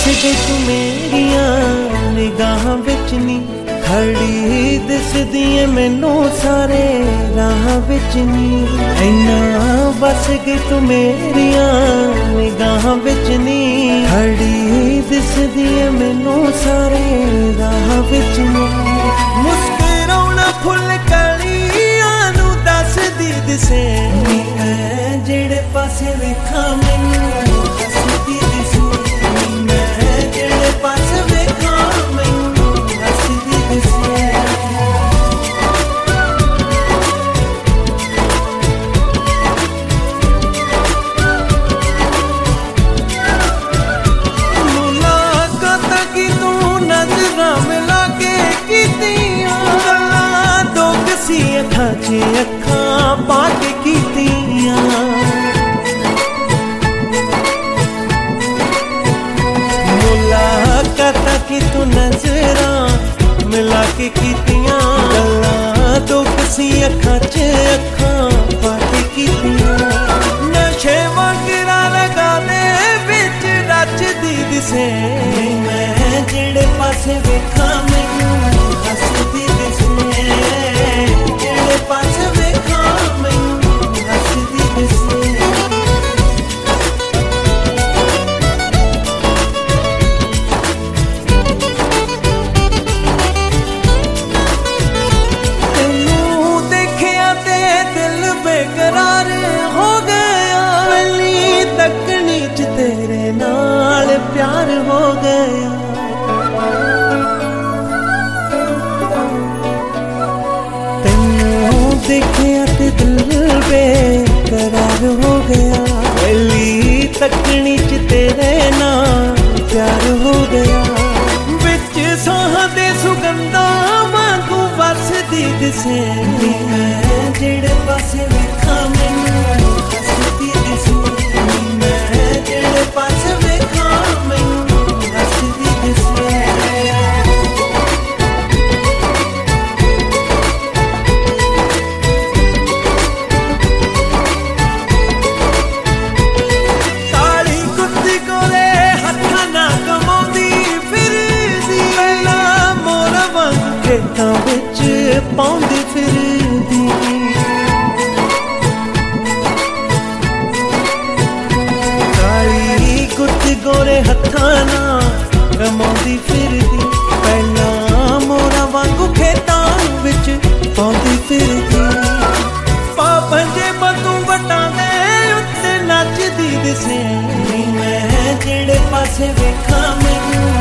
गई तू मेरिया निगाहां विच नी, खड़ी दिसदी ऐ मैनू सारे राह विच नी। इन्ना बस गई तू मेरिया निगाहां विच नी, खड़ी दिसदी ऐ मैनू सारे राह विच नी। मुस्कुराउणा फुल कलियां नू दसदी दिसे, जेड़े पासे वेखां मैनू हसदी दिसे। जेड़े पासे वेखां मैनू हसदी दिसे। मुलाकातां की तू नज़रां मिला के कीतियां, गल्लां दो किसी अखां च अखां पा के कीतियां। मुलाकातां की तू नज़रां मिला के कीतियां, गल्लां दो किसी अखां च अखां पा के कीतियां। नशे वगैरा लगा दे विच रचदी दिसे, मैं जेड़े पासे वेखां मैनू हसदी दिसे। जेड़े पासे वेखां मैनू हसदी दिसे। बेकरार हो गया, पहली तकनी च तेरे नाल प्यार हो गया। तेनू देखिया ते दिल बेकरार हो गया, पहली तकनी च तेरे नाल प्यार हो गया। विच साह दे सुगंधा वांगू वसदी दिसे, जेड़े पासे वेखां मैनू हसदी दिसे। मैं जेड़े पासे वेखां मैनू हसदी दिसे। काली कुत्ती कोले हत्थां नाल कमाउंदी फिरदी, पहलां मोर वांग खेतां विच पाउंदी फिरदी। गोरे हत्थां नाल रमाउंदी फिरदी, पहलां मोरां वांगू खेतां विच पाउंदी फिरदी। पापंजे बतू वटां दे उत्ते नचदी दिसे, मैं जेड़े पासे वेखां मैनू